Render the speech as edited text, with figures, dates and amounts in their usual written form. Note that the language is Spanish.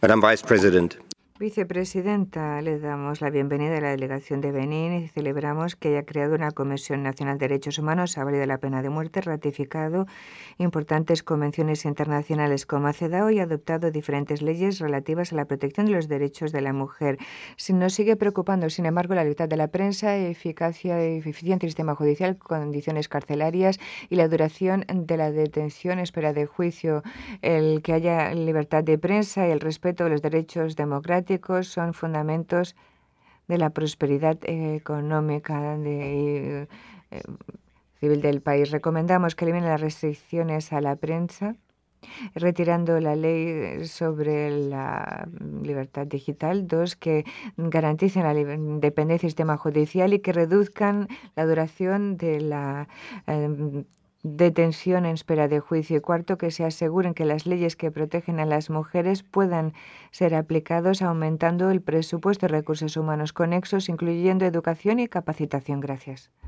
Madam Vice President, Vicepresidenta, le damos la bienvenida a la delegación de Benín y celebramos que haya creado una Comisión Nacional de Derechos Humanos, ha abolido la pena de muerte, ratificado importantes convenciones internacionales como la CEDAW y adoptado diferentes leyes relativas a la protección de los derechos de la mujer. Nos sigue preocupando, sin embargo, la libertad de la prensa, eficacia y eficiente sistema judicial, condiciones carcelarias y la duración de la detención, espera de juicio. El que haya libertad de prensa y el respeto de los derechos democráticos son fundamentos de la prosperidad económica civil del país. Recomendamos que eliminen las restricciones a la prensa, retirando la ley sobre la libertad digital. 2, que garanticen la independencia del sistema judicial y que reduzcan la duración de la detención en espera de juicio. Y 4, que se aseguren que las leyes que protegen a las mujeres puedan ser aplicados aumentando el presupuesto de recursos humanos conexos, incluyendo educación y capacitación. Gracias.